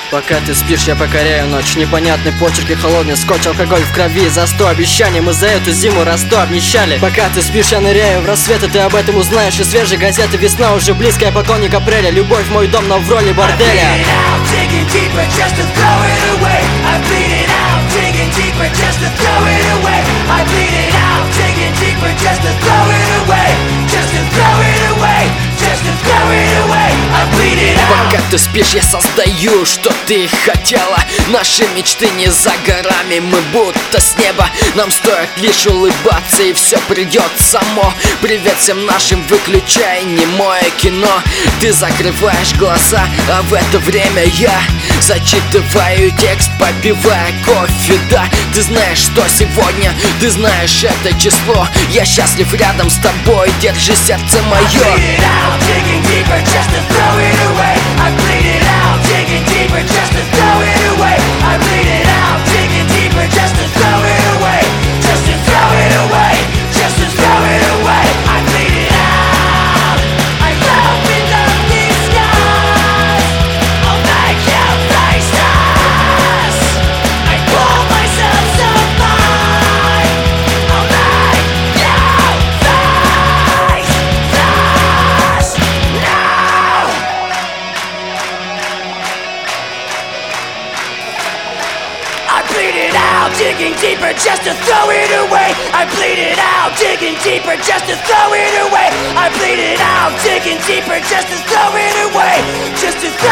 Пока ты спишь, я покоряю ночь. Непонятный почерк и холодный скотч. Алкоголь в крови, за 100 обещаний. Мы за эту зиму раз 100 обнищали. Пока ты спишь, я ныряю в рассвет, и ты об этом узнаешь. И свежие газеты, весна уже близко, я поклонник апреля. Любовь в мой дом, но в роли борделя. Пока ты спишь, я создаю, что ты хотела. Наши мечты не за горами, мы будто с неба. Нам стоит лишь улыбаться, и все придет само. Привет всем нашим, выключай немое кино. Ты закрываешь глаза, а в это время я зачитываю текст, попивая кофе. Да, ты знаешь, что сегодня, ты знаешь это число. Я счастлив рядом с тобой, держи сердце мое. I bleed it out, digging deeper just to throw it away. I bleed it out, digging deeper just to throw it away. Just to throw it away, just to throw it away. I bleed it out. I open up these skies. I'll make you face us. I pull myself so far. I'll make you face us now. I bleed it out, digging deeper just to throw it away. I bleed it out, digging deeper just to throw it away. I bleed it out, digging deeper just to throw it away. Just to throw